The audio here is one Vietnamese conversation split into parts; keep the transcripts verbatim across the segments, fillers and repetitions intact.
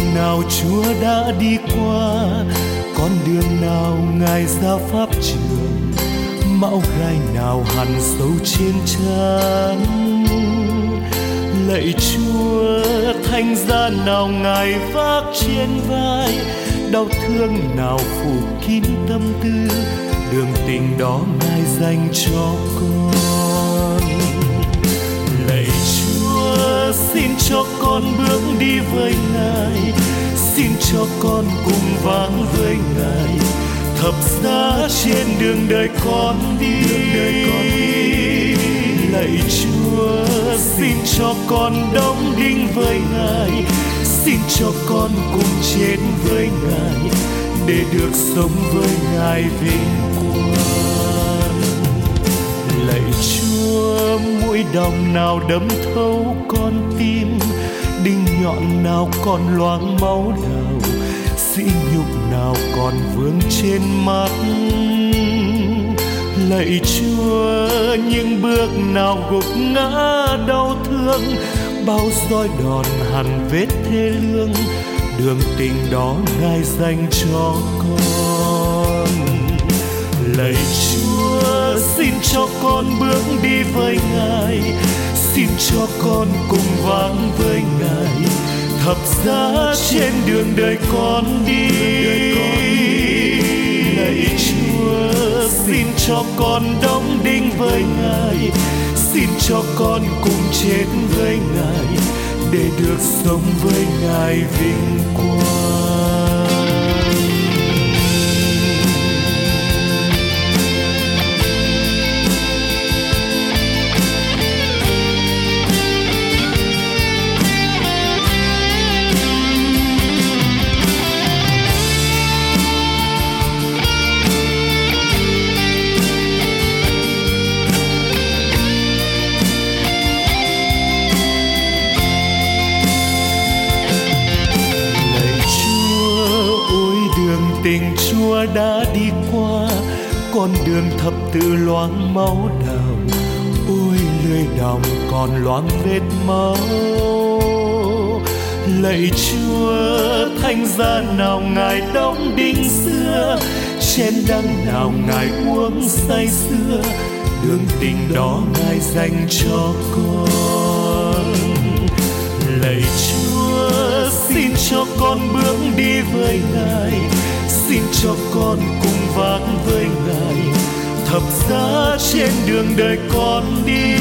nào Chúa đã đi qua, con đường nào Ngài ra pháp trường, mão gai nào hằn sâu trên trán. Lạy Chúa, thánh giá nào Ngài vác trên vai, đau thương nào phủ kín tâm tư, đường tình đó Ngài dành cho con. Lạy Chúa, xin cho con bước đi với Ngài, xin cho con cùng vắng với Ngài, thập giá trên đường đời con đi. Lạy Chúa, xin cho con đóng đinh với Ngài, xin cho con cùng chết với Ngài, để được sống với Ngài vinh quang. Lạy Chúa, mũi đòng nào đâm thấu con tim, đinh nhọn nào còn loáng máu đào, sỉ nhục nào còn vương trên mắt. Lạy Chúa, những bước nào gục ngã đau thương, bao roi đòn hằn vết thê lương, đường tình đó Ngài dành cho con. Lạy Chúa, xin cho con bước đi với Ngài, xin cho con cùng vắng với Ngài, thập giá trên đường đời con đi. Lạy Chúa, xin cho con đóng đinh với Ngài, xin cho con cùng chết với Ngài, để được sống với Ngài vinh quang. Tình Chúa đã đi qua, con đường thập tự loáng máu đào, ôi lưỡi đồng còn loáng vết máu. Lạy Chúa, thánh giá nào Ngài đóng đinh xưa, chén đắng nào Ngài uống say sưa, đường tình đó Ngài dành cho con. Lạy Chúa, xin cho con bước đi với Ngài, xin cho con cùng vác với Ngài, thập giá trên đường đời con đi.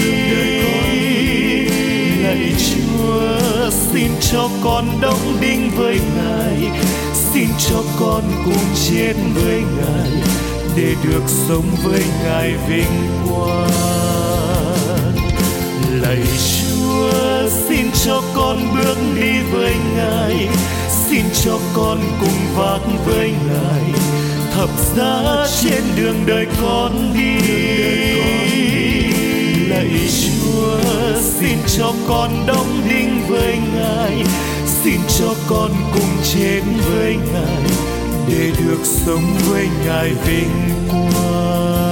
Lạy Chúa, xin cho con đóng đinh với Ngài, xin cho con cùng chết với Ngài, để được sống với Ngài vinh quang. Lạy Chúa, xin cho con bước đi với Ngài, xin cho con cùng vác với Ngài, thập giá trên đường đời con đi. Lạy Chúa, xin cho con đóng đinh với Ngài, xin cho con cùng chết với Ngài, để được sống với Ngài vinh quang.